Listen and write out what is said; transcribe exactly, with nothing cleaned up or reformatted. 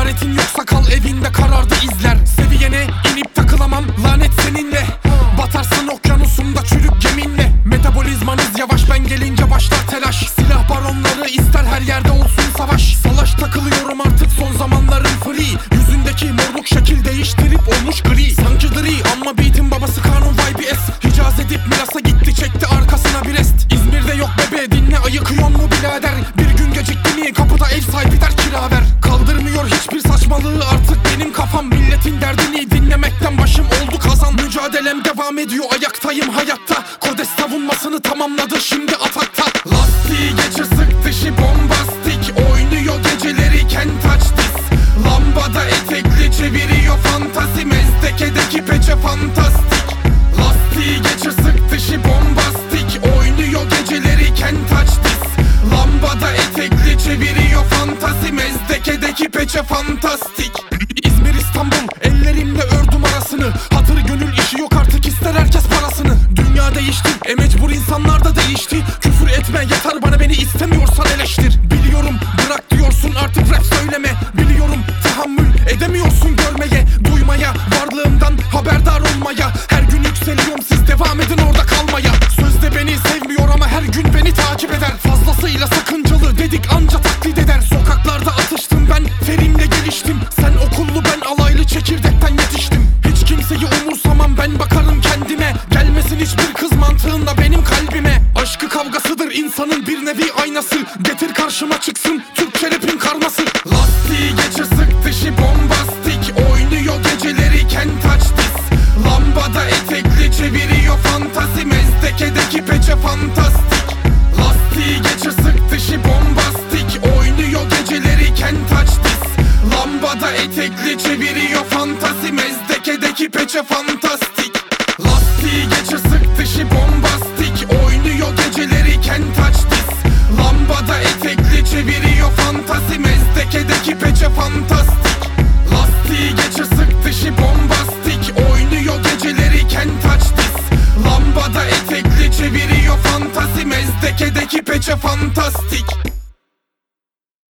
Lanetin yoksa kal evinde, karardı izler. Seviyene inip takılamam, lanet seninle. Batarsın okyanusumda çürük geminle. Metabolizmanız yavaş, ben gelince başlar telaş. Silah baronları ister her yerde olsun savaş. Salaş takılıyorum artık son zamanların free. Yüzündeki morluk şekil değiştirip olmuş gri. Sanki dri ama beat'in babası kanun Y B S. Hicaz edip Milas'a gitti, çekti arkasına bir est. İzmir'de yok bebe, dinle ayıkıyor mu birader. Bir gün gecikti mi kapıda ev sahibi der kira ver. Kaldırmıyor hiçbir saçmalığı artık benim kafam. Milletin derdini dinlemekten başım oldu kazan. Mücadelem devam ediyor, ayaktayım hayatta. Kodes savunmasını tamamladı, şimdi atakta. Lastiği geçir sık dışı bombastik. Oynuyor geceleri Kent Açtis. Lambada etekli çeviriyor fantasi. Mezdekedeki peçe fantastik. Lastiği geçir sık dışı bombastik. Oynuyor geceleri Kent Açtis. Lambada etekli çeviriyor fantasi. Mezdekedeki peçe fantastik. İzmir İstanbul ellerimle ördüm arasını. Hatır gönül işi yok artık, ister herkes parasını. Dünya değişti, e mecbur insanlar da değişti. Küfür etme yeter bana, beni istemiyorsan eleştir. Biliyorum bırak diyorsun artık rap söyleme. Biliyorum tahammül edemiyorsun görmeye, duymaya, varlığımdan haberdar olmaya. Her gün yükseliyorum, siz devam edin orada kalmaya. Sözde beni sevmiyor ama her gün beni takip eder. Fazlasıyla sakıncalı dedik anca taklit eder. Sokaklarda atıştım ben, terimle geliştim. Sen okullu, ben alaylı, çekirdekten yetiştim. Hiç kimseyi umursamam, ben bakarım kendime. Gelmesin hiçbir kız mantığında benim kalbime. Aşkı kavgasıdır insanın bir nevi aynası. Getir karşıma çıksın Türkçe rapin karması. Lastiği geçir sık dışı bombastik. Oynuyor geceleri Kent Açtis. Lambada etekli çeviriyor fantasi. Mezdekedeki peçe fantastik. Lastiği geçir sık dışı bombastik. Oynuyor geceleri Kent Açtis. Lambada etekli çeviriyor fantasi. Mezdekedeki peçe fantastik. Lastiği geçir sık dışı bombastik. Oynuyor geceleri Kent Açtis. Lambada etekli çeviriyor fantasi. Mezdekedeki peçe fantastik. Lastiği geçir sık dışı bombastik. Oynuyor geceleri Kent Açtis. Lambada etekli çeviriyor fantasi. Mezdekedeki peçe fantastik.